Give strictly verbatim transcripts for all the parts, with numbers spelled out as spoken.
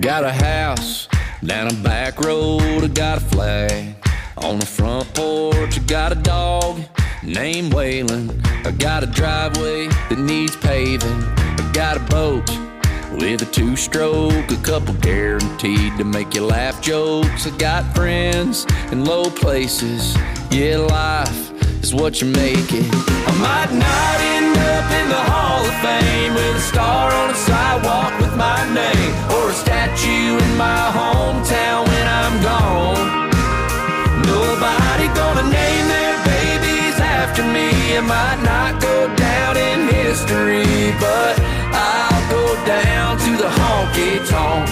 got a house down a back road, I got a flag on the front porch, I got a dog named Waylon, I got a driveway that needs paving, I got a boat with a two-stroke, a couple guaranteed to make you laugh jokes. I got friends in low places, yeah, life is what you make it. I might not end up in the Hall of Fame with a star on the sidewalk with my name, or a statue in my hometown when I'm gone. Nobody gonna name their babies after me. I might not go down in history, but I'll go down to the honky-tonk.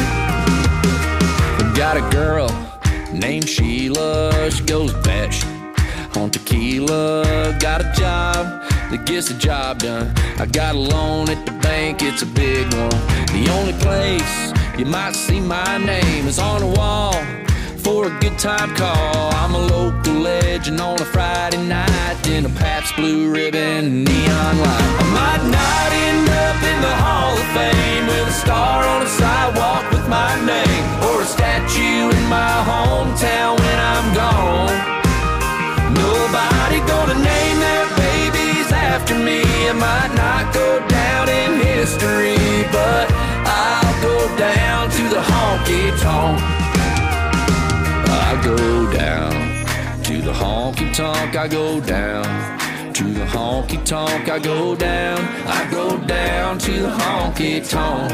Got a girl named Sheila, she goes batshit on tequila. Got a job that gets the job done. I got a loan at the bank, it's a big one. The only place you might see my name is on the wall for a good time call. I'm a local legend on a Friday night in a Pabst Blue Ribbon neon light. I might not end up in the Hall of Fame with a star on a sidewalk with my name, or a statue in my hometown when I'm gone. Nobody gonna name their babies after me. I might not go down in history, but I'll go down to the honky-tonk. I go down to the honky-tonk, I go down to the honky-tonk, I go down, I go down to the honky-tonk.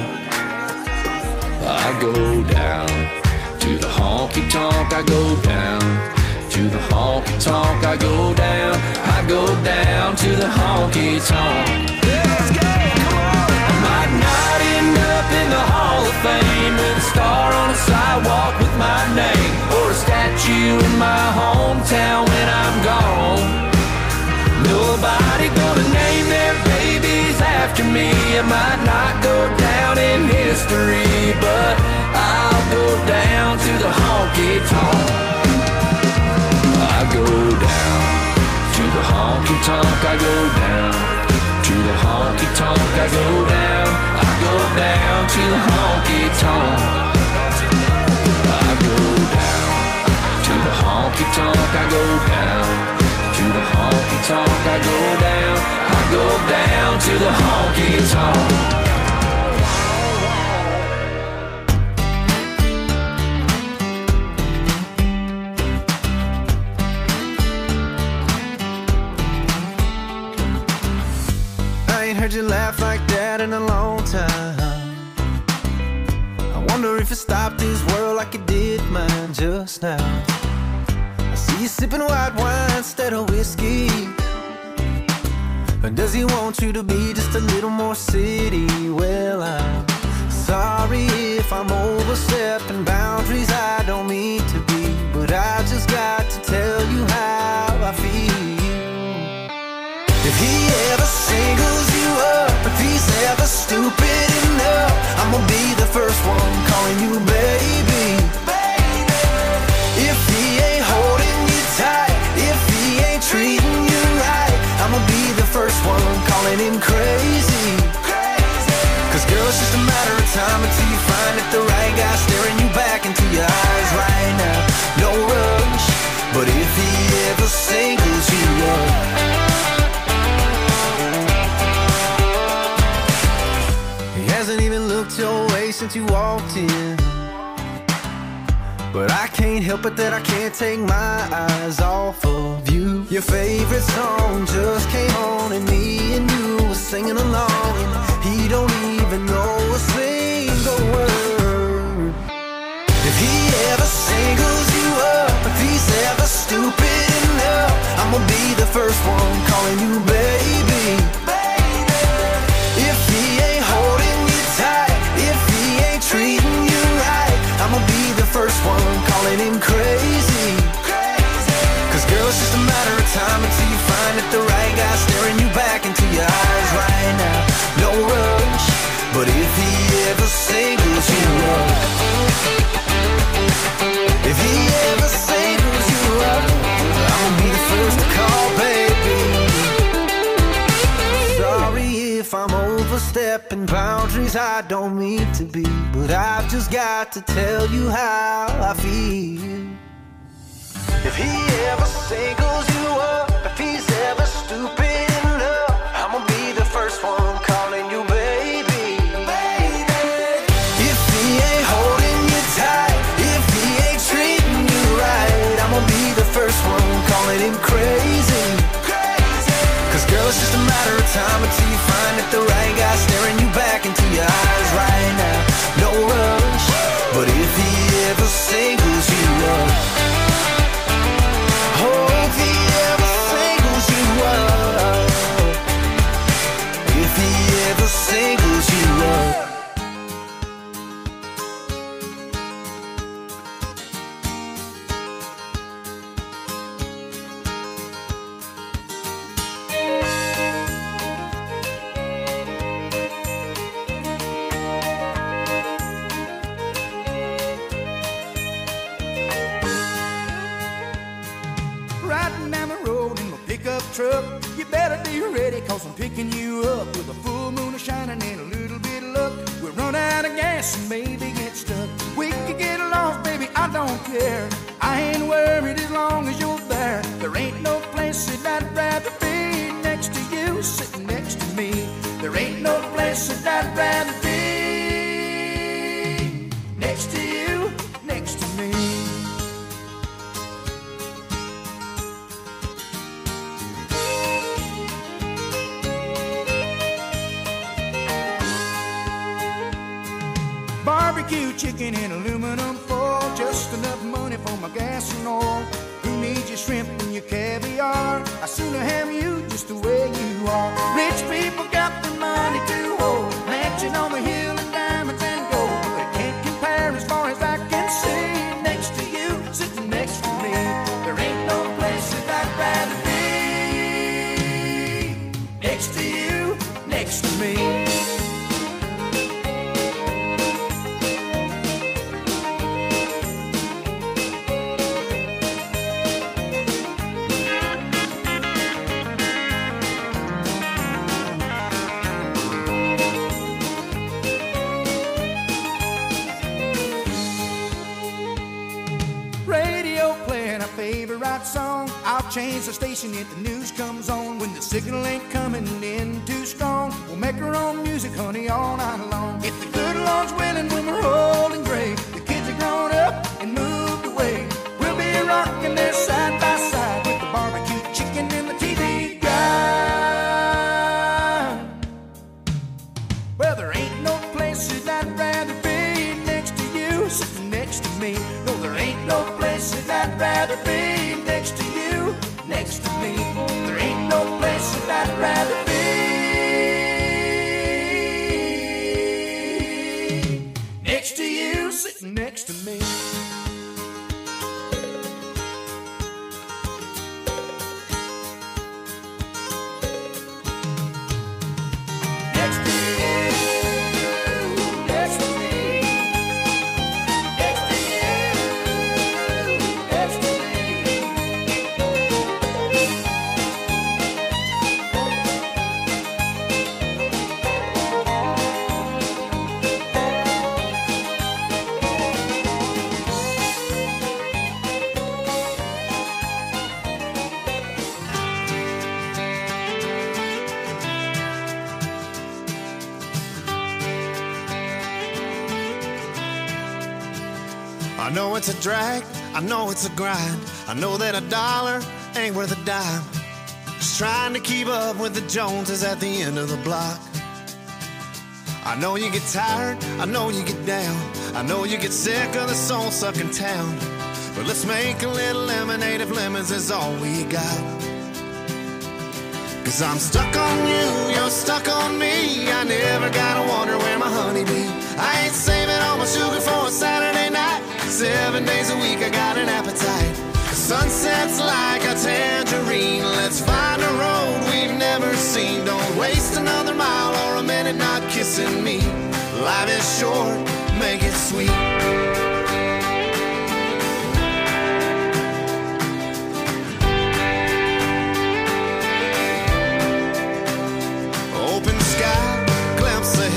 I go down to the honky-tonk, I go down to the honky-tonk, I go down, I go down to the honky-tonk. Let's go, come on! I might not end up in the Hall of Fame with a star on a sidewalk with my name, or a statue in my hometown when I'm gone. Nobody gonna name their babies after me. I might not go down in history, but I'll go down to the honky-tonk. I go down to the honky-tonk, I go down to the honky-tonk, I go down, I go down to the honky-tonk. I go down to the honky-tonk, I go down to the honky-tonk, I go down, I go down to the honky-tonk. Heard you laugh like that in a long time. I wonder if it stopped this world like it did mine just now. I see you sipping white wine instead of whiskey. Or does he want you to be just a little more city? Well, I'm sorry if I'm overstepping boundaries I don't mean to be, but I just got to tell you how I feel. If he ever singles you up, if he's ever stupid enough, I'ma be the first one calling you baby. Baby. If he ain't holding you tight, if he ain't treating you right, I'ma be the first one calling him crazy. Crazy. Cause girl, it's just a matter of time until you find that the right guy staring you back into your eyes right now. No rush, but if he ever singles you up, hasn't even looked your way since you walked in, but I can't help it that I can't take my eyes off of you. Your favorite song just came on and me and you were singing along, and he don't even know a single word. If he ever singles you up, if he's ever stupid enough, I'ma be the first one calling you baby. Baby. If he ain't holding tight, if he ain't treating you right, I'ma be the first one calling him crazy. Crazy. Cause girl, it's just a matter of time until you find that the right guy staring you back into your eyes right now. No rush, but if he ever singles you up, if he ever singles you up, I'ma be the first to call baby. Sorry if I'm overstepping stepping boundaries I don't mean to be, but I've just got to tell you how I feel. If he ever singles you up, if he's ever stupid enough, I'ma be the first one calling you baby. Baby. If he ain't holding you tight, if he ain't treating you right, I'ma be the first one calling him crazy. Crazy. Cause girl, it's just a matter of time until you find that the right guy staring you back into your eyes right now. No rush, but if he ever singles you up, if he ever singles you up, if he ever singles you up. Truck, you better be ready, cause I'm picking you up with a full moon shining and a little bit of luck. We'll run out of gas and maybe get stuck. We could get lost, baby, I don't care. I ain't worried as long as you're there. There ain't no place that I'd rather be next to you, sitting next to me. There ain't no place that I'd rather be next to you, next to me. Barbecue chicken in aluminum foil, just enough money for my gas and oil. Who needs your shrimp and your caviar? I sooner have you just the way you are. Rich people got the money to hold, mansion on the hill and diamonds and gold. They can't compare as far as I can see. Next to you, sitting next to me. There ain't no place that I'd rather be. Next to you, next to me. Song. I'll change the station if the news comes on. When the signal ain't coming in too strong, we'll make our own music, honey, all night long. If the good Lord's willing, when we're old and gray, the kids are grown up and moved away, we'll be rocking there side by side with the barbecue chicken and the T V guide. Well, there ain't no place that I'd rather be next to you, sitting next to me. No, there ain't no place that I'd rather be next to you, next to me. There ain't no place that I'd rather be next to you, sitting next to me. I know it's a drag, I know it's a grind. I know that a dollar ain't worth a dime. Just trying to keep up with the Joneses at the end of the block. I know you get tired, I know you get down. I know you get sick of the soul-sucking town. But let's make a little lemonade if lemons is all we got. Cause I'm stuck on you, you're stuck on me. I never gotta wonder where my honey be. I ain't saving all my sugar for a Saturday night. Seven days a week I got an appetite. The sunset's like a tangerine. Let's find a road we've never seen. Don't waste another mile or a minute not kissing me. Life is short, make it sweet. Open sky, glimpse of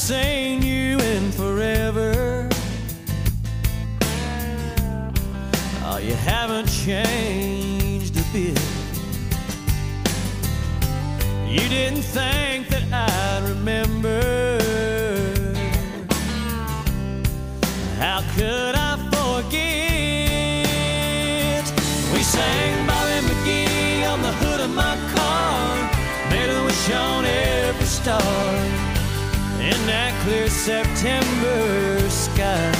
seen you in forever. Oh, you haven't changed a bit. You didn't think that I'd remember. How could I forget? We sang Bobby McGee on the hood of my car, made a wish on every star in that clear September sky.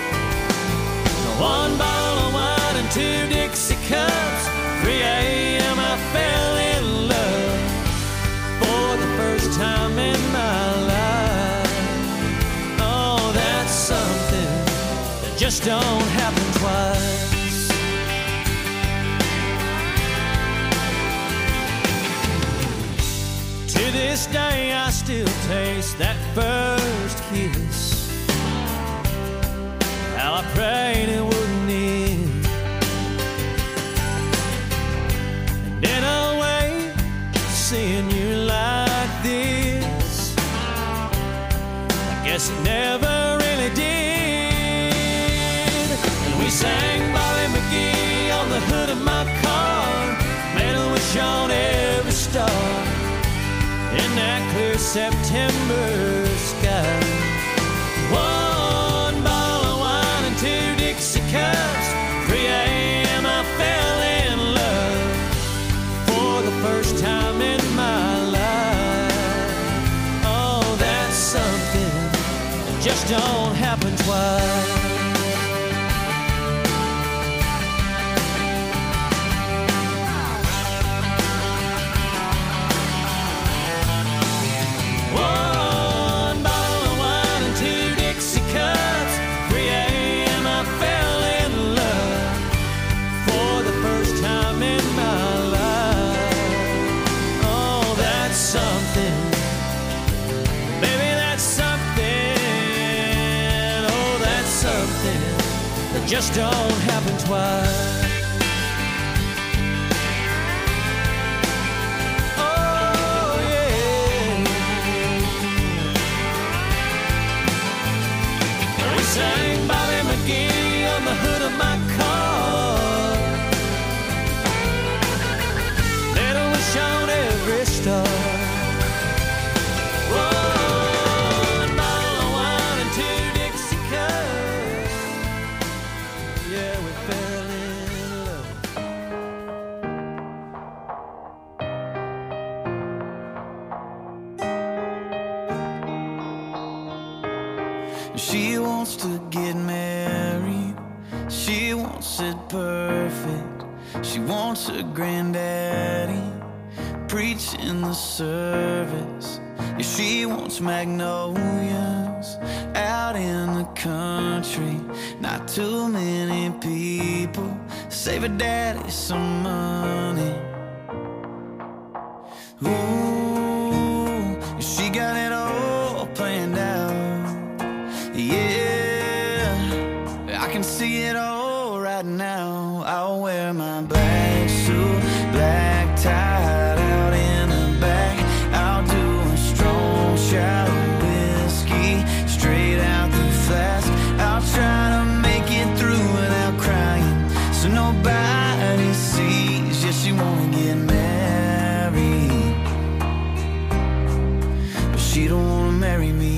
One bottle of wine and two Dixie cups, three a.m. I fell in love for the first time in my life. Oh, that's something that just don't happen twice. To this day I still taste that first kiss. How I prayed it wouldn't end. And in a way, seeing you like this, I guess it never really did. And we sang Bobby McGee on the hood of my car, made a wish on every star in that clear September sky. One bottle of wine and two Dixie cups, three a.m. I fell in love for the first time in my life. Oh, that's something that just don't happen twice. Just don't happen twice. Oh, yeah. We sang Bobby McGee on the hood of my car, made a wish on every star. She wants to get married. She wants it perfect. She wants her granddaddy preaching the service. Yeah, she wants magnolias out in the country. Not too many people. Save her daddy some money. Ooh, she got it all planned out. Yeah, I can see it all right now. I'll wear my black suit, black tie out in the back. I'll do a strong shot of whiskey straight out the flask. I'll try to make it through without crying, so nobody sees. Yeah, she wanna get married, but she don't wanna marry me.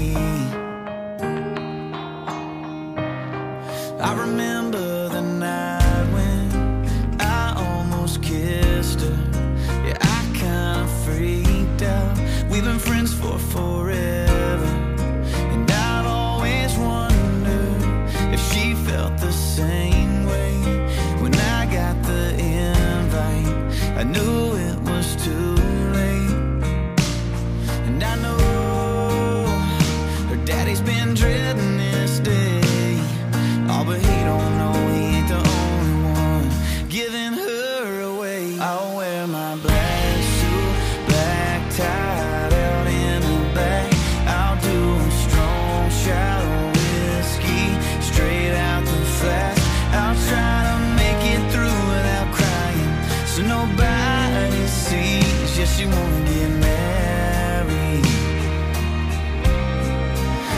I remember the night when I almost kissed her. Yeah, I kinda freaked out. We've been friends for forever, and I've always wondered if she felt the same way. When I got the invite, I knew it was too late. And I know her daddy's been dreading this day. Oh, but he don't know he ain't the only one giving her away. I'll wear my black suit, black tie out in the back. I'll do a strong shot of whiskey straight out the flask. I'll try to make it through without crying, so nobody sees. Yeah, she wanna get married,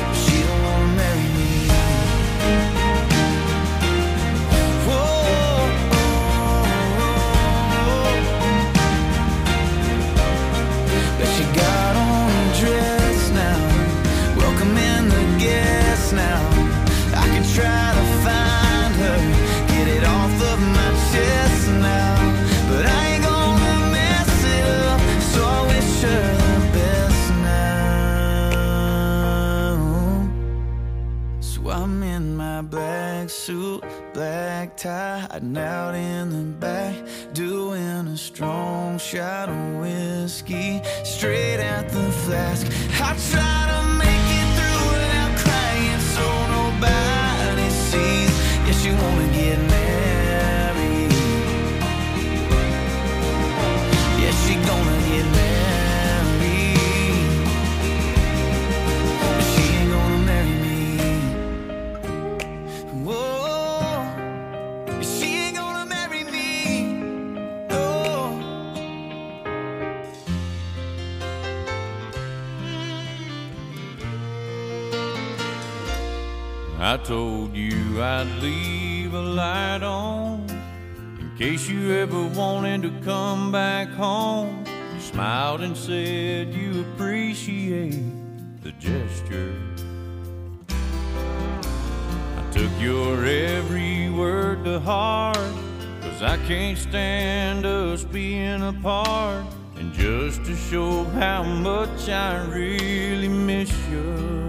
hiding out in the back, doing a strong shot of whiskey straight out the flask. I try to make it through without crying so nobody sees. Yeah, she wanna get married. Yeah, she gonna get married. I told you I'd leave a light on in case you ever wanted to come back home. You smiled and said you appreciate the gesture. I took your every word to heart, 'cause I can't stand us being apart. And just to show how much I really miss you,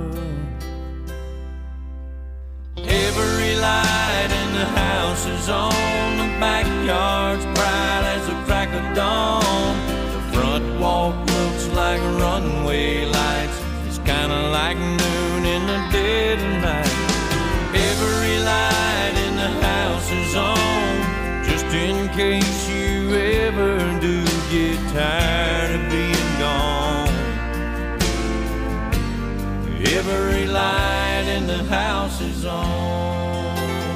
every light in the house is on, the backyard's bright as the crack of dawn. The front walk looks like runway lights, it's kinda like noon in the dead of night. Every light in the house is on, just in case you ever do get tired of being gone. Every light in the house is on.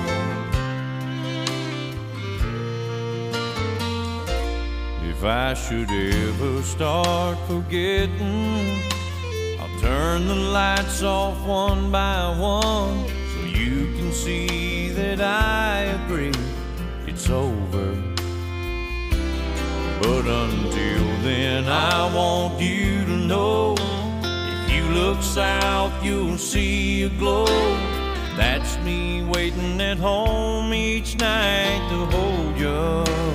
If I should ever start forgetting, I'll turn the lights off one by one, so you can see that I agree it's over. But until then, I want you to know, you look south, you'll see a glow. That's me waiting at home each night to hold you.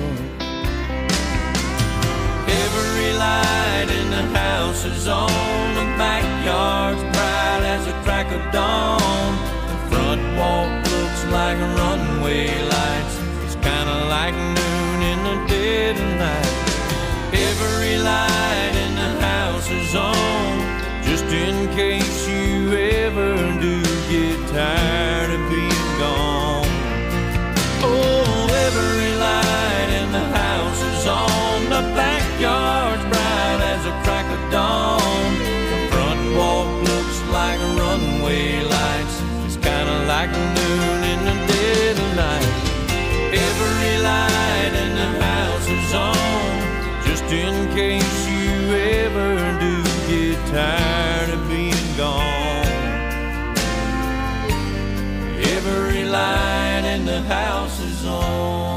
Every light in the house is on, the backyard's bright as a crack of dawn. The front walk looks like runway lights, it's kinda like noon in the dead of night. Every light in the house is on, just in case you ever do get tired of being gone. Oh, every light in the house is on, the backyard's bright as a crack of dawn. The front walk looks like runway lights, it's kinda like noon in the dead of night. Every light in the house is on, just in case you ever do get tired of being gone. Every light in the house is on.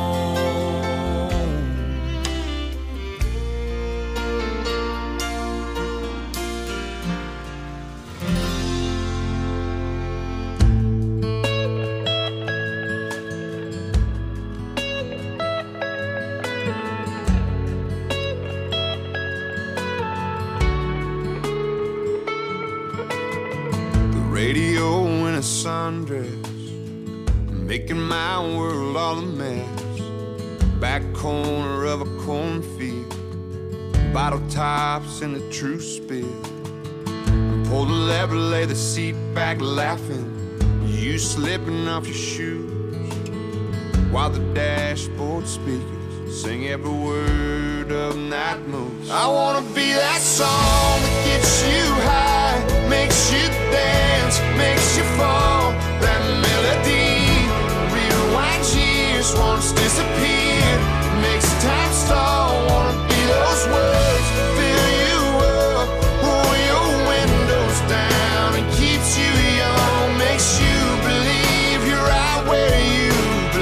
Radio in a sundress, making my world all a mess. Back corner of a cornfield, bottle tops in the true spill. Pull the lever, lay the seat back laughing, you slipping off your shoes, while the dashboard speakers sing every word of Night Moves. I wanna be that song that gets you high, makes you dance, makes you fall. That melody rewinds years, once disappeared, makes time stall. Wanna be those words, fill you up, roll your windows down, and keeps you young, makes you believe you're right where you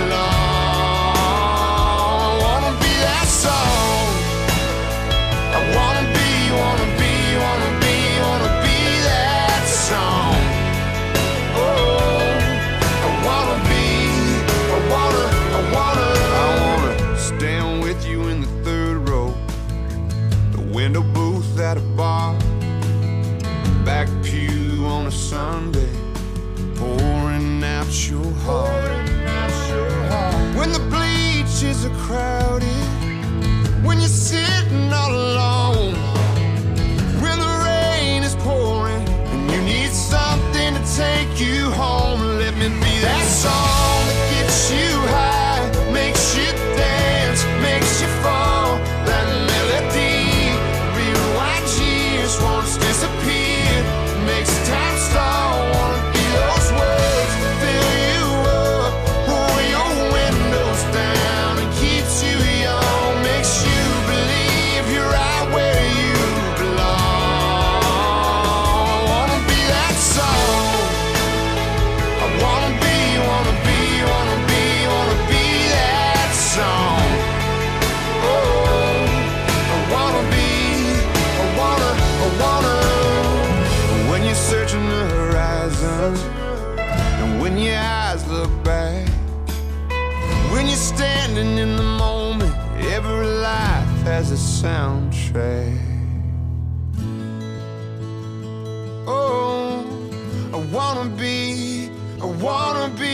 belong. I wanna be that song. I wanna be, wanna be, wanna be, wanna be that song. Oh, I wanna be, I wanna, I wanna, I wanna stand with you in the third row, the window booth at a bar, back pew on a Sunday, pouring out your heart. When the bleed beaches are crowded, when you're sitting all alone, when the rain is pouring and you need something to take you home. Let me be that song that gets you high, makes you dance, makes you fall. That melody, rewind years, won't disappear, makes time stall. Wanna be those words, fill you up, roll your windows down and keeps you young, makes you believe you're right where you belong. Wanna be that song. I wanna be, wanna be, wanna be, wanna be that song. Oh, I wanna be, I wanna, I wanna. When you're searching the horizon, and when your eyes look back, when you're standing in the moment, every life has a soundtrack. Oh, I wanna be, I wanna be.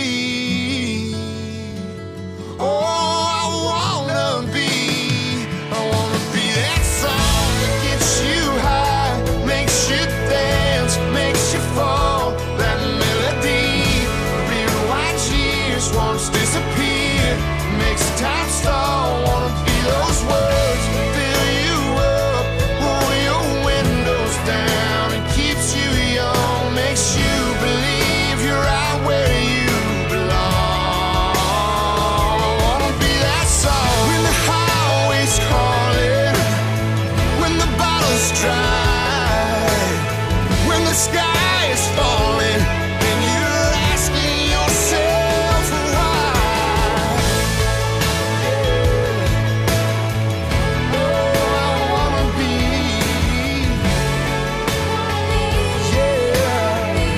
Oh, I wanna be, I wanna be that song that gets you high, makes you dance, makes you fall. That melody, rewind years, won't disappear, makes time stall. Wanna be those words, fill you up, roll your windows down and keeps you young, makes you believe you're right where you belong. Wanna be that song when the highway's calling, when the bottle's dry, when the sky is falling and you're asking yourself why. Oh, I wanna be, yeah.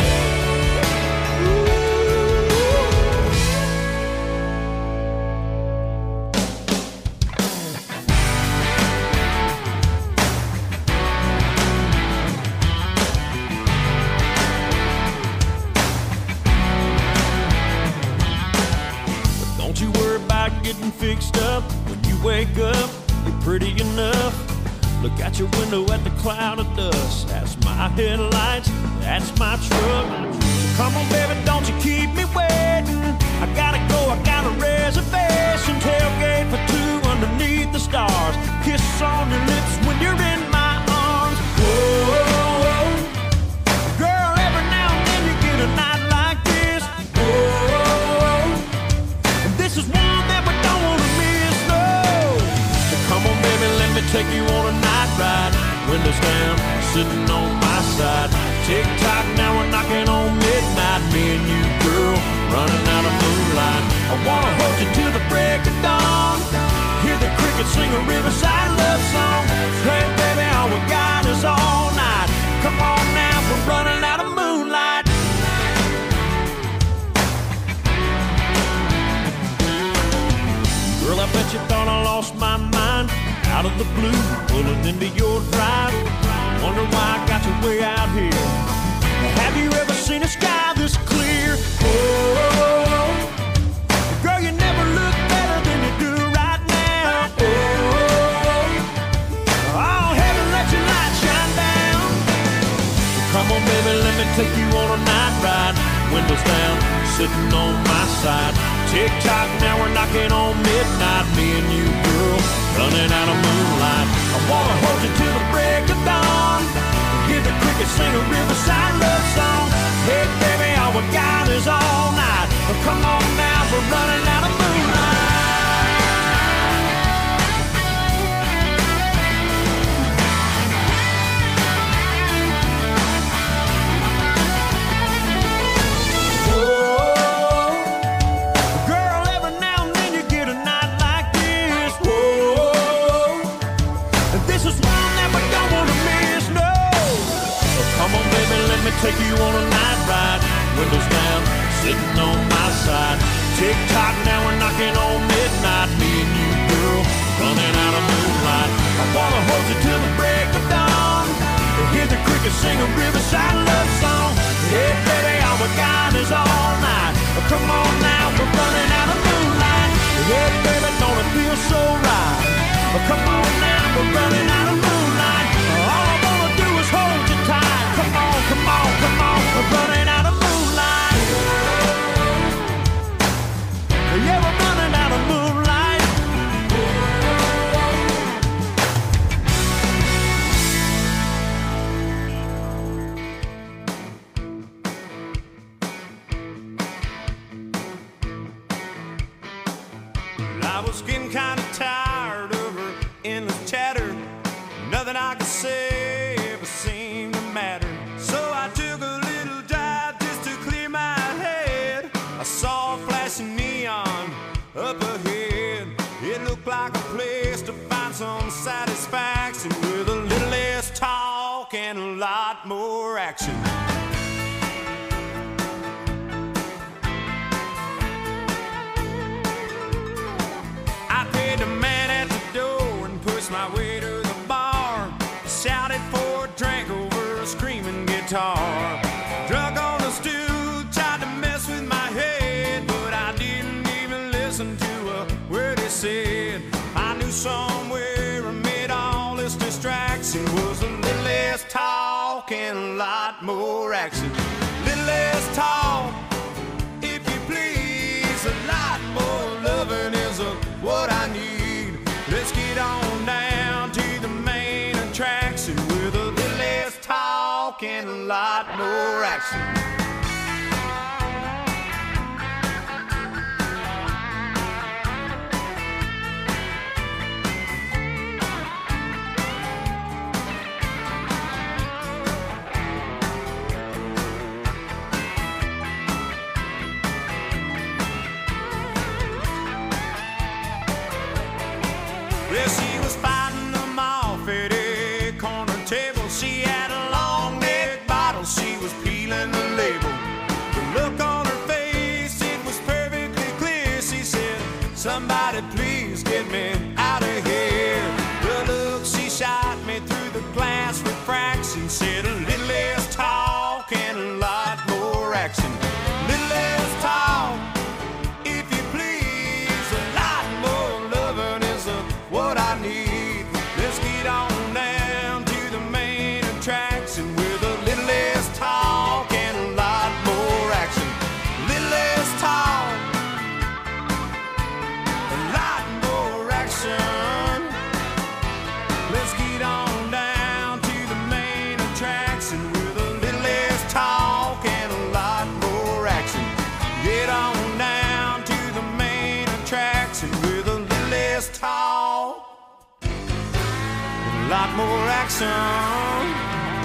Don't you worry about getting fixed up. When you wake up, you're pretty enough. Look out your window at the cloud of dust. That's my headlights, that's my truck. So come on, baby, don't you keep me waiting. I gotta go, I got a reservation. Tailgate for two underneath the stars. Kiss on your lips when you're in my arms. Whoa, girl, every now and then you get a night like this. Whoa, and this is one that we don't wanna miss, no. So come on, baby, let me take you on a night ride. Windows down, sitting on my side. Tick tock, now we're knocking on midnight. Me and you, girl, running out of moonlight. I wanna hold you till the break of dawn. Hear the crickets sing a riverside love song. Hey, baby, all we got is all night. Come on now, we're running out of moonlight. Girl, I bet you thought I lost my mind. Out of the blue, pulling into your drive. Wonder why I got you way out here. Have you ever seen a sky this clear? Oh, girl, you never look better than you do right now. Oh, oh, heaven, let your light shine down. So come on, baby, let me take you on a night ride. Windows down, sitting on my side. Tick tock, now we're knocking on midnight. Me and you, girl, running out of moonlight. I wanna hold you till the break of dawn. Hear the crickets sing a riverside love song. Hey, baby, all we got is all night. Oh, come on now, we're running out of moonlight. Take you on a night ride, windows down, sitting on my side. Tick tock, now we're knocking on midnight. Me and you, girl, running out of moonlight. I wanna hold you till the break of dawn. Hear the crickets sing a riverside love song. Hey, baby, all we got is all night. Come on now, we're running out of moonlight. Hey, baby, don't Nothing I could say ever seemed to matter. So I took a little drive just to clear my head. I saw a flashing neon up ahead. It looked like a place to find some satisfaction with a little less talk and a lot more action. I paid the man at the door and pushed my way to the bar. Shouted for a drink over a screaming guitar. Drunk on the stool, tried to mess with my head, but I didn't even listen to a word he said. I knew somewhere amid all this distraction was a little less talk and a lot more action. Little less talk, if you please, a lot more loving is a, what I need. Let's get on down to the main attraction with a little less talk and a lot more action. Well, she was fighting them off at a corner table. She had a long neck bottle, she was peeling the label. The look on her face, it was perfectly clear. She said, somebody please get me out of here. The look she shot me through the glass refraction said a little less talk and a lot more action. Little less talk, if you please, a lot more loving is a what I need. Let's get on down to the main attraction with a little less talk and a lot more action. Little less talk, a lot more action. Let's get on down to the main attraction with a little less talk and a lot more action. Get on down to the main attraction with a little less talk, a lot more action.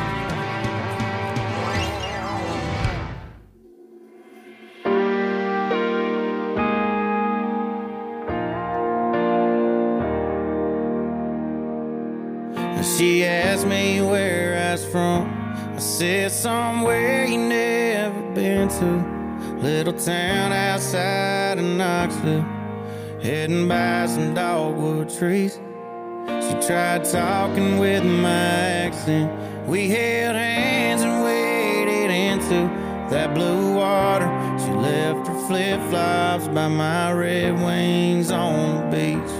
She asked me where I was from. I said somewhere you never been to. Little town outside of Knoxville, heading by some dogwood trees. She tried talking with my accent. We held hands and waded into that blue water. She left her flip-flops by my Red Wings on the beach.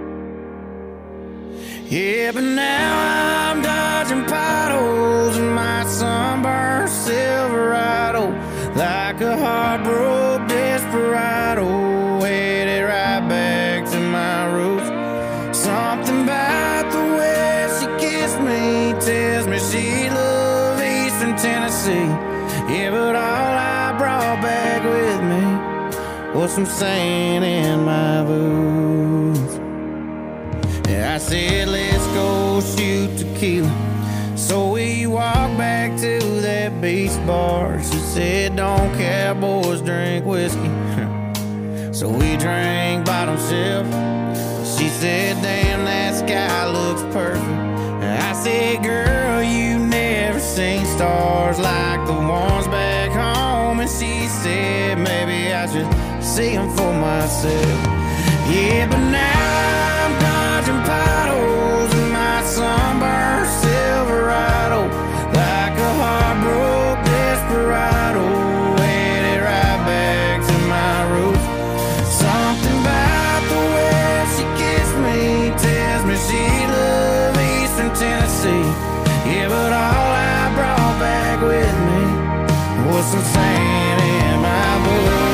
Yeah, but now I'm dodging potholes in my sunburned Silverado, like a heartbroken desperado, headed right back to my roots. Something about the way she kissed me tells me she loved Eastern Tennessee. Yeah, but all I brought back with me was some sand in my boots. I said, let's go shoot tequila. So we walked back to that beach bar. She said, don't cowboys drink whiskey. So we drank bottom shelf. She said, damn, that sky looks perfect. I said, girl, you never seen stars like the ones back home. And she said, maybe I should see them for myself. Yeah, but now I'm dodging potholes in my sunburned Silverado, like a heartbroken desperado, headed right back to my roots. Something about the way she kissed me tells me she loved Eastern Tennessee. Yeah, but all I brought back with me was some sand in my boots.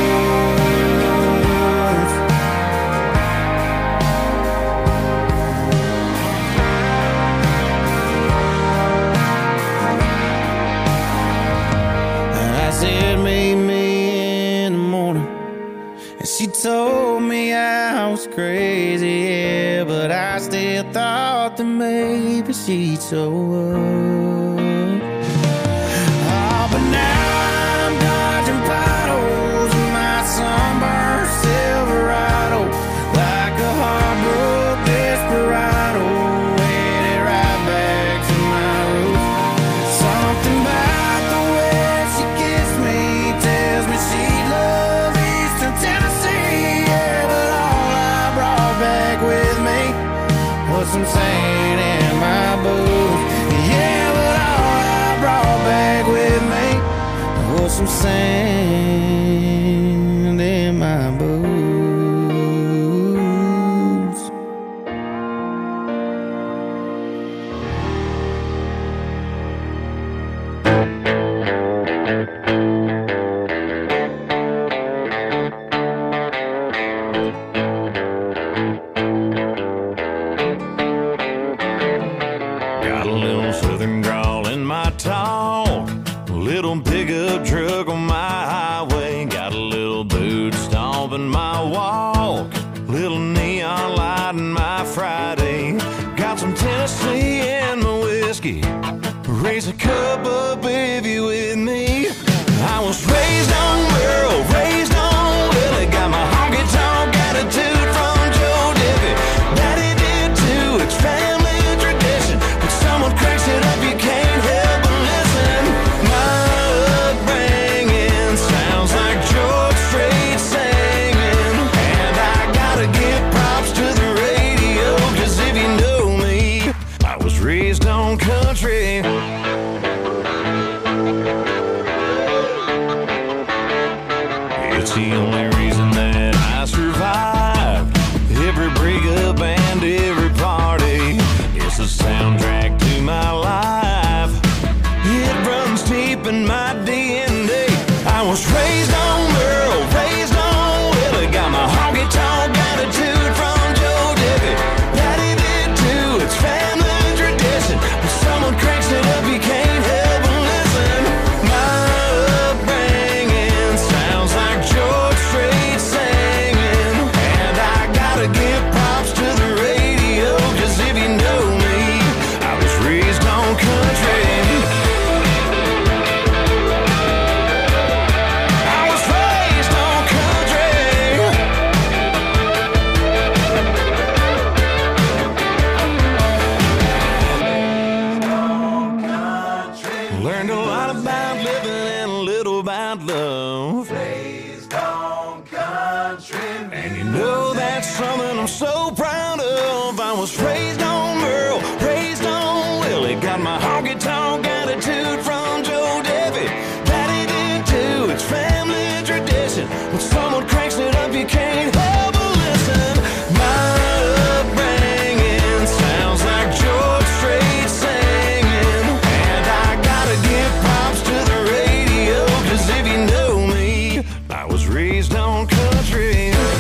She told me I was crazy, yeah, but I still thought that maybe she'd so what? Oh, but now I'm dodging potholes in my sunburned Silverado, like a heartbroken desperado, headed right back to my roots. Something about the way she kissed me tells me she loves Eastern Tennessee. Yeah, but all I brought back with me was some sand in my boots. Yeah, but all I brought back with me was some sand in my boots. Got a little southern drawl in my talk, a little pickup truck on my highway, got a little boot stomp in my walk, little neon light in my Friday, got some Tennessee in my whiskey, raise a cup up if you with me. I was raised on Merle, raised on Willie, got my honky tonk attitude from Joe Diffie. Daddy did too, it's family tradition. When someone cracks it up, you can't help but listen. My upbringing sounds like George Strait singing, and I gotta give props to the radio, 'cause if you know me, I was raised on country. It's the only reason that I survived every breakup and every party. It's the soundtrack to my life. It runs deep in my D N A. I was raised on Merle, raised on Willie, got my honky tonk attitude from Joe Diffie. Daddy did too, it's family tradition. When someone cranks it up, you can't help but listen. My upbringing sounds like George Strait singing, and I gotta give props to the radio, 'cause if you know me, I was raised on country. I was raised on country. Learned a lot about living and a little about love. And you know that's something I'm so proud of. I was raised on Merle, raised on Willie, got my honky tonk attitude from Joe Diffie. Daddy did too, it's family tradition. When someone cranks it up, you can't help but listen. My upbringing sounds like George Strait singing, and I gotta give props to the radio, 'cause if you know me, I was raised on country.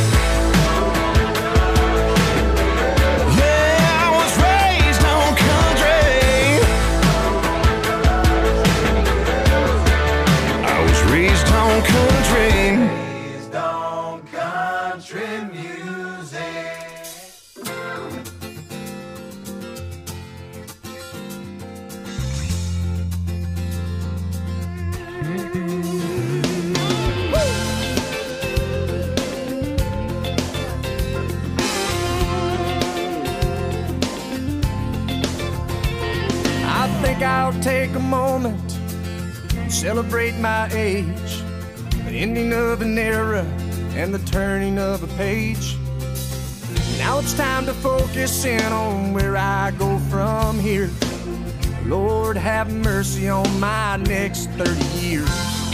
Yeah, I was raised on country. I was raised on country. Raised on country music. I think I'll take a moment and celebrate my age, the ending of an era and the turning of a page. Now it's time to focus in on where I go from here. Lord, have mercy on my next thirty years.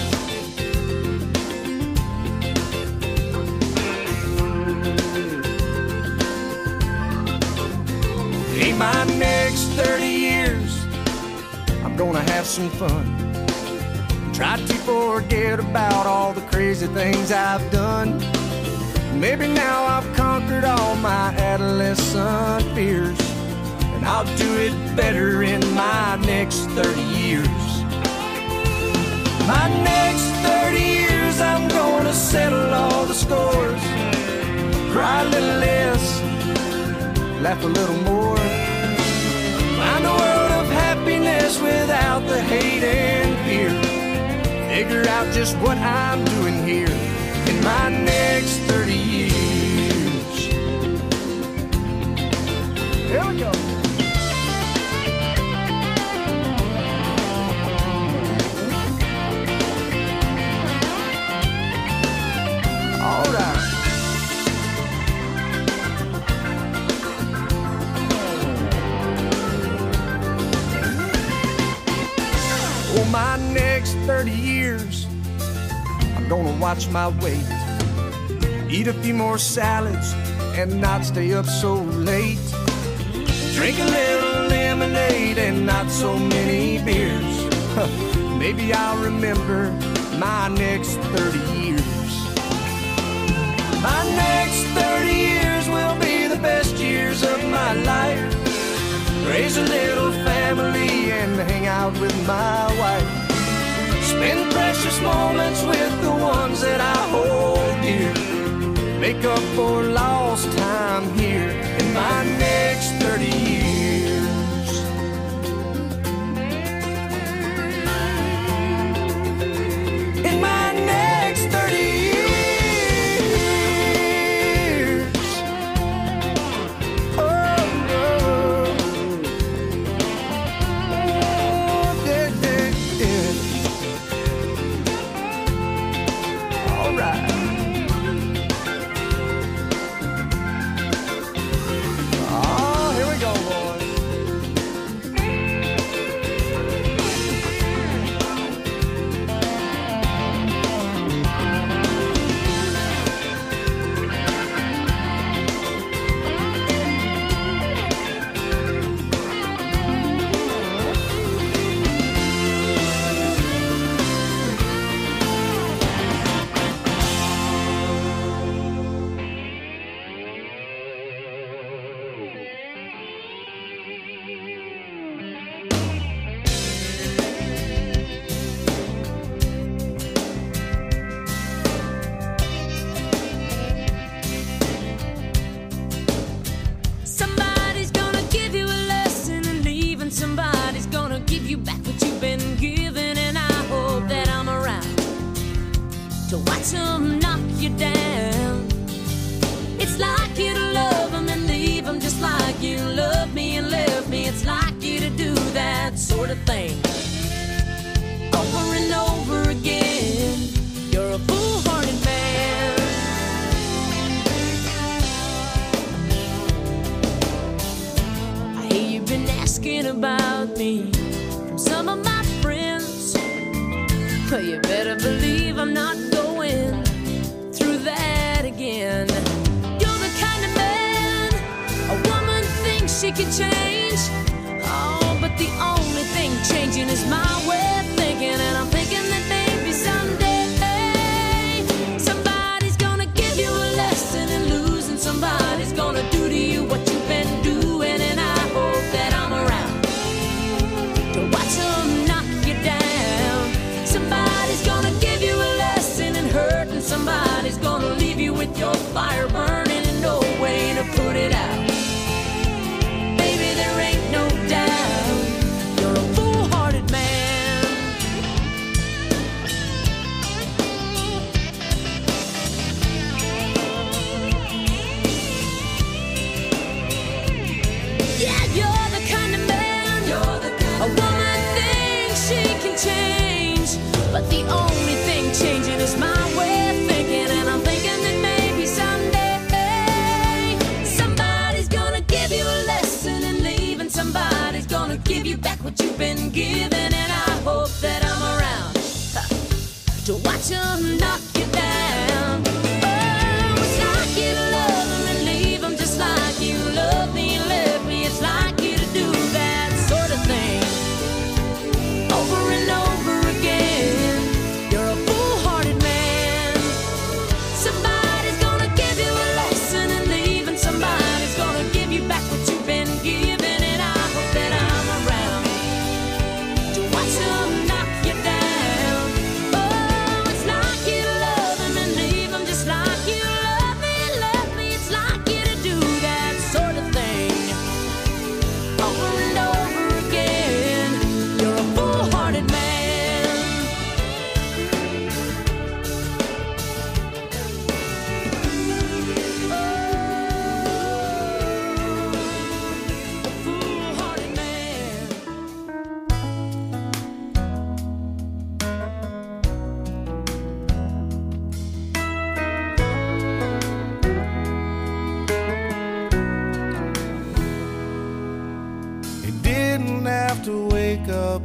In my next thirty years, I'm gonna have some fun. Try to forget about all the crazy things I've done. Maybe now I've conquered all my adolescent fears, and I'll do it better in my next thirty years. My next thirty years, I'm gonna settle all the scores, cry a little less, laugh a little more, find a world of figure out just what I'm doing here in my next thirty years. Here we go. All right. For my next thirty years, I'm gonna watch my weight, eat a few more salads, and not stay up so late. Drink a little lemonade and not so many beers. Maybe I'll remember my next thirty years. My next thirty years will be the best years of my life. Raise a little family and hang out with my wife. Spend precious moments with the ones that I hold dear. Make up for lost time here in my next thirty years. In my next thirty years. Watch them knock you down. Oh, it's like you love wake up,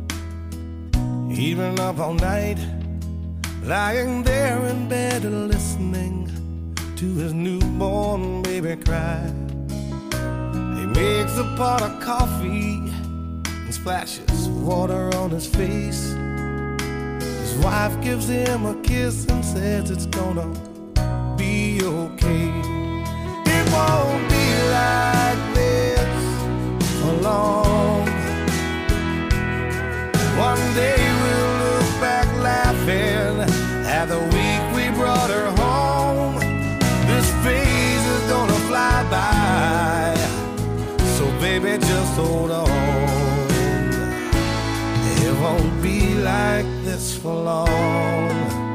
even up all night, lying there in bed listening to his newborn baby cry. He makes a pot of coffee and splashes water on his face. His wife gives him a kiss and says it's gonna be okay. It won't be like this for long. One day we'll look back laughing at the week we brought her home. This phase is gonna fly by, so baby just hold on. It won't be like this for long.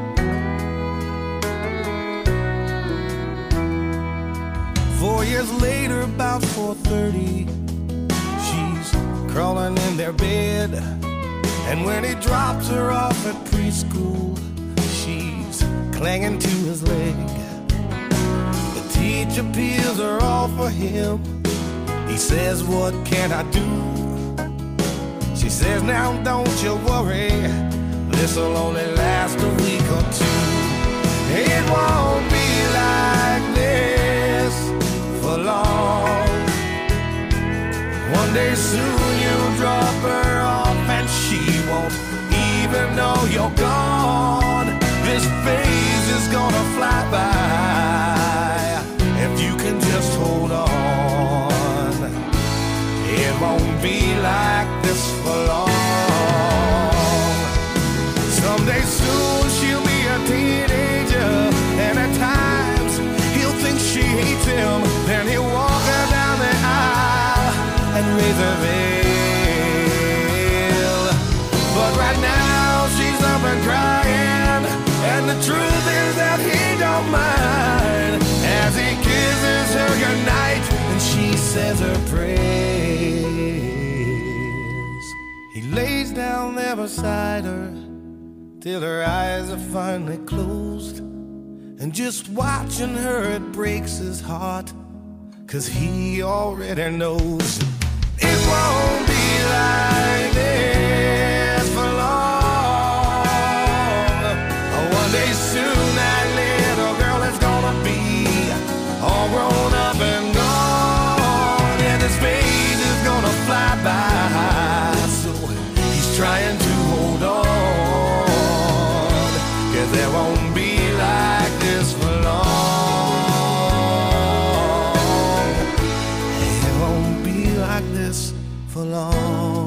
Four years later, about four thirty, she's crawling in their bed. And when he drops her off at preschool, she's clinging to his leg. The teacher peels her off for him. He says, what can I do? She says, now don't you worry, this'll only last a week or two. It won't be like this for long. One day soon you'll drop her off and she won't even know you're gone. This phase is gonna fly by if you can just hold on. It won't be like this for long. Someday soon she'll be a teenager, and at times he'll think she hates him. Then he'll walk her down the aisle and raise her veil. But right now she's up and crying, and the truth is that he don't mind as he kisses her goodnight and she says her prayers. He lays down there beside her till her eyes are finally closed, and just watching her it breaks his heart, 'cause he already knows it won't be like this for long. One day soon that little girl is gonna be all grown up and gone, and his phase is gonna fly by, so he's trying to hold on, 'cause there won't be like this for long. It won't be like this for long.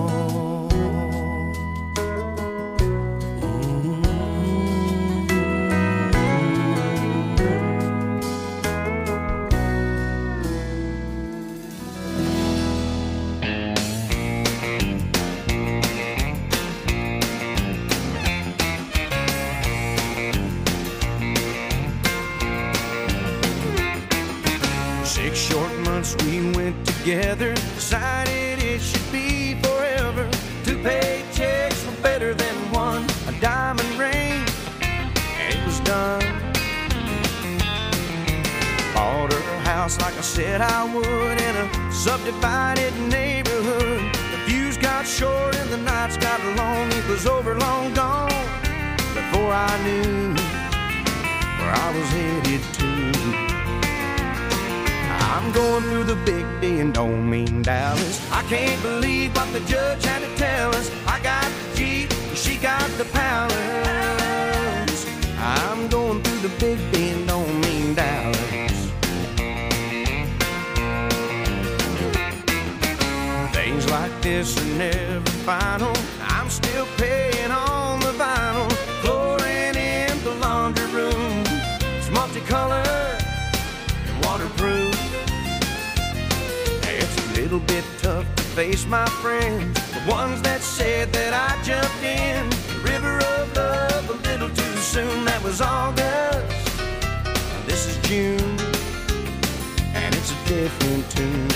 Six short months we went together, decided it should be forever. Two paychecks were better than one, a diamond ring, and it was done. Bought her a house like I said I would in a subdivided neighborhood. The views got short and the nights got long. It was over, long gone, before I knew where I was headed to. I'm going through the big D and don't mean Dallas. I can't believe what the judge had to tell us. I got the Jeep, she got the Palace. I'm going through the big D and don't mean Dallas. Things like this are never final. I'm still paying on the vinyl. Chlorine in the laundry room. It's multicolored and waterproof. It's a little bit tough to face my friends, the ones that said that I jumped in the river of love a little too soon. That was August, this is June, and it's a different tune.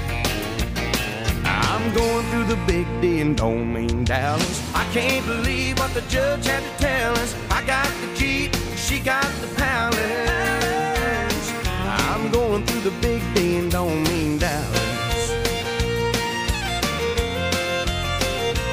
I'm going through the big D and don't mean Dallas. I can't believe what the judge had to tell us. I got the Jeep, she got the Palace. I'm going through the big D and don't mean Dallas.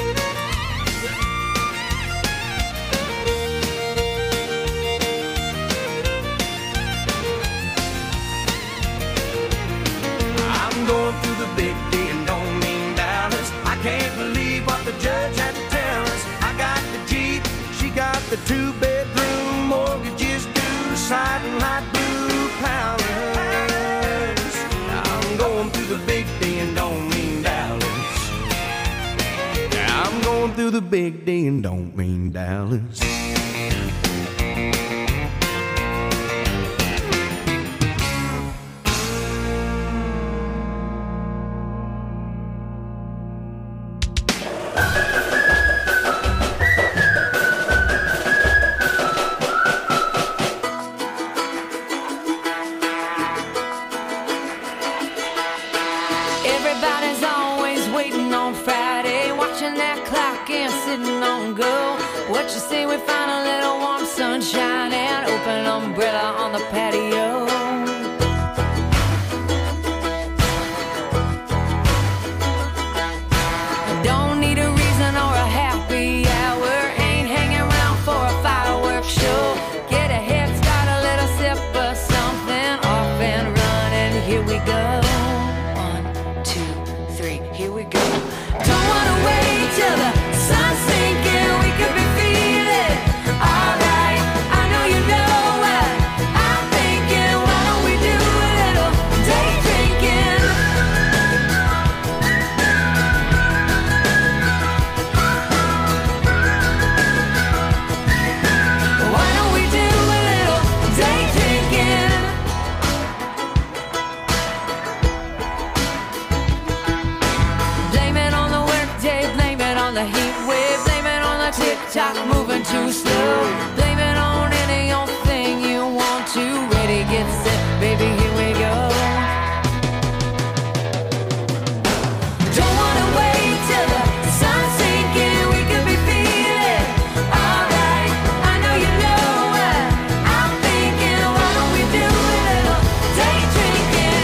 the two-bedroom mortgages due, sliding like blue powders. I'm going through the big D and don't mean Dallas. I'm going through the big D and don't mean Dallas. Everybody's always waiting on Friday, watching that clock and sitting on go. What you say we find a little warm sunshine and open umbrella on the patio? Don't need a reason or a happy hour, ain't hanging around for a fireworks show. Get a head start, a little sip of something, off and running, here we go. Here we go. Don't wanna wait till the sun's sinking. We could be feeling alright. I know you know what I'm thinking. Why don't we do a little day drinking? Why don't we do a little day drinking? The heat wave, blame it on the tick-tock moving too slow. Blame it on any old thing you want to. Ready, get set, baby, here we go. Don't wanna wait till the sun's sinking. We could be feeling alright. I know you know what I'm thinking. Why don't we do a little day drinking?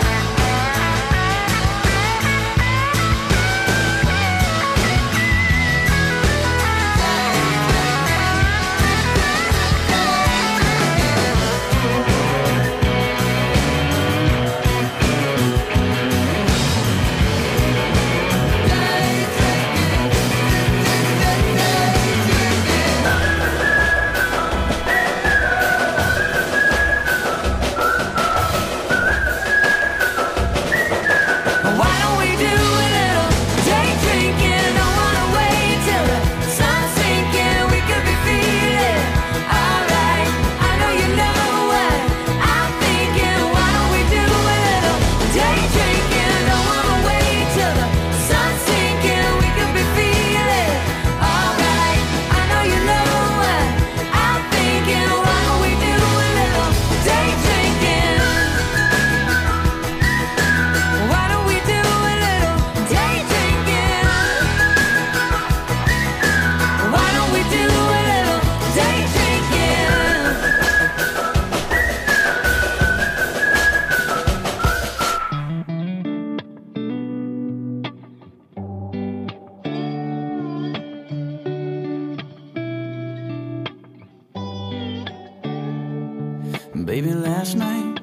Baby, last night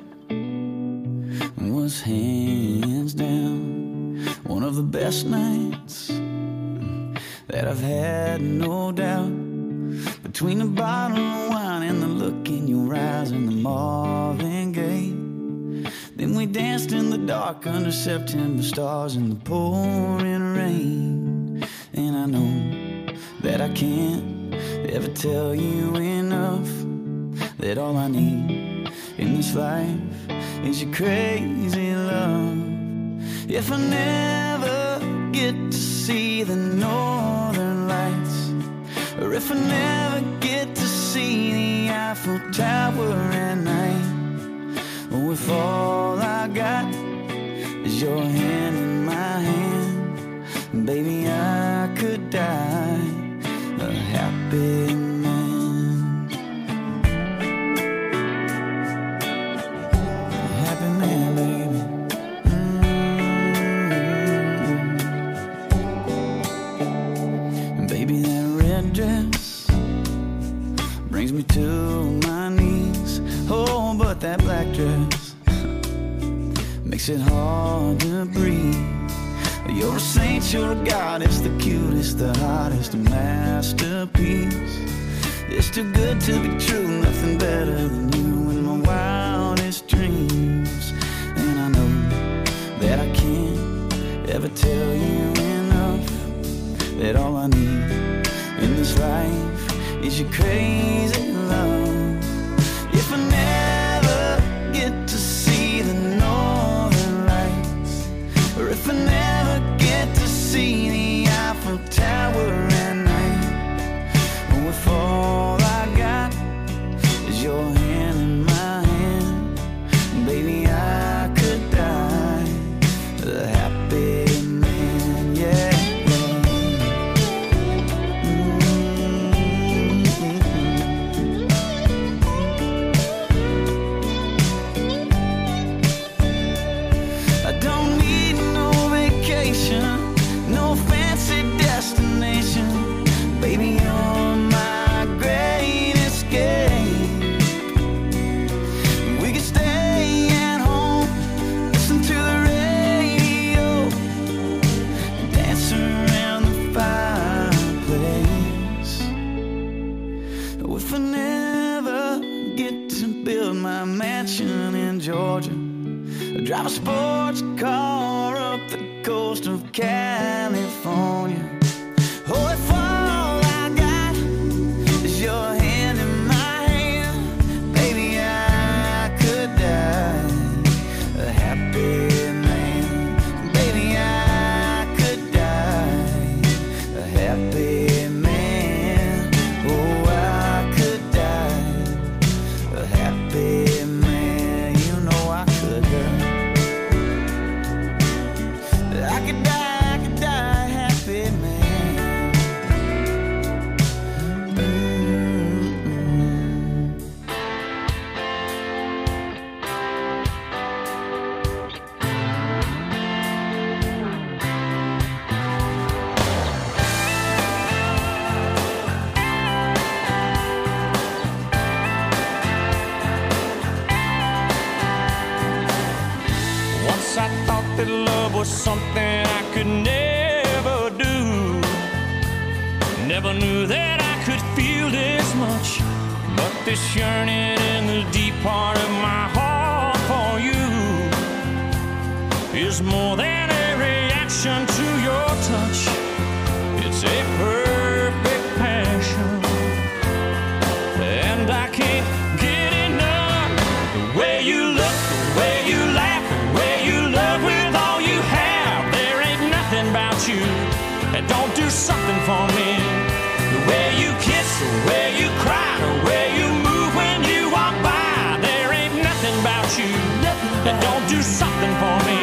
was hands down one of the best nights that I've had, no doubt. Between the bottle of wine and the look in your eyes and the Marvin Gaye, then we danced in the dark under September stars in the pouring rain. And I know that I can't ever tell you enough that all I need in this life is your crazy love. If I never get to see the northern lights, or if I never get to see the Eiffel Tower at night, or if all I got is your hand in my hand, baby, I could die a happy man. Brings me to my knees. Oh, but that black dress makes it hard to breathe. You're a saint, you're a goddess, the cutest, the hottest, a masterpiece. It's too good to be true, nothing better than you in my wildest dreams. And I know that I can't ever tell you enough, that all I need in this life is your crazy love. If I never get to see the northern lights, or if I never get to see the Eiffel Tower at night, or if all I got is your hand in my hand, baby, I could die a happy man, yeah. I don't need no vacation, no fancy destination. Baby, you're my great escape. We could stay at home, listen to the radio, dance around the fireplace. If I never get to build my mansion in Georgia, drive a sports car up the coast of California. Oh, if all I got is your hand in my hand, baby, I could die a happy man. Baby, I could die a happy man. Oh, I could die a happy man. You know I could die. I could die, I could die happy man. Mm-mm. Once I thought that love was something I could never do. Never knew that I could feel this much. But this yearning in the deep part of my heart for you is more than a reaction to your touch. It's a perfect passion, and I can't get enough. The way you look, the way you laugh, the way you love with all you have. There ain't nothing about you that don't do something for me. The way you kiss, the way you cry, the way you move when you walk by. There ain't nothing about you that don't do something for me.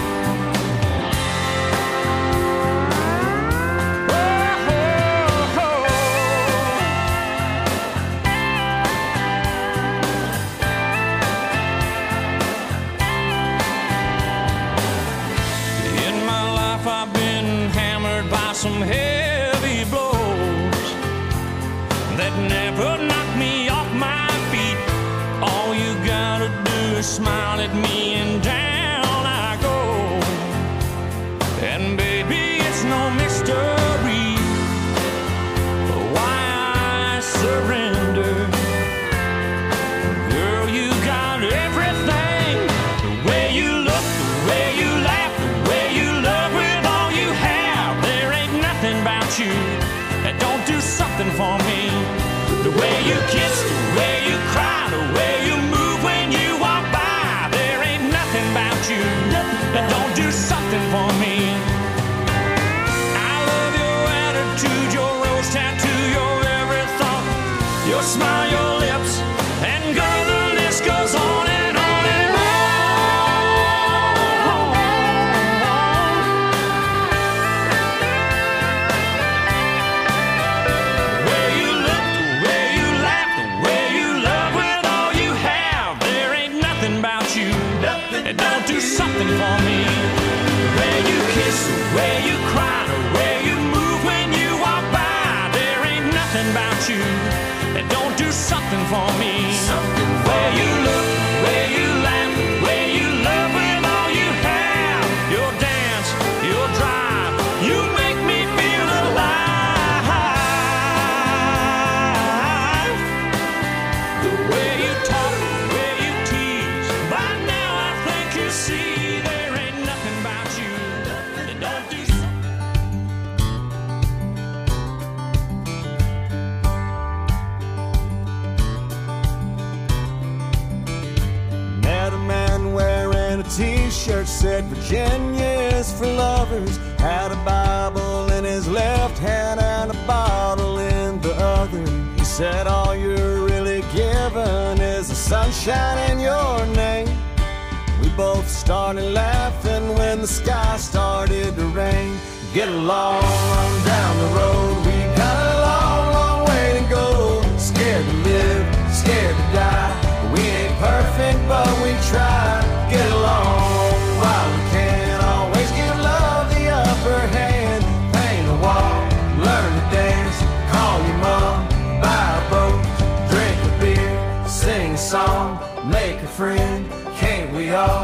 In my life I've been hammered by some heavy blows that never knocked me off my feet. All you gotta do is smile at me and down I go. And baby, it's no mystery why I surrender. Girl, you got everything. The way you look, the way you laugh, the way you love with all you have. There ain't nothing about you that don't do something for me. The way you kiss, the way you cry, the way you move when you walk by. There ain't nothing about you that don't do something for me. I love your attitude, your rose tattoo, your every thought, your smile, your lips, and girl, the list goes on and on and on. The way you look, the way you laugh, the way you love with all you have. There ain't nothing about you that don't do something for me. The way you kiss, t-shirt said Virginia's for lovers, had a Bible in his left hand and a bottle in the other. He said all you're really given is the sunshine in your name. We both started laughing when the sky started to rain. Get along,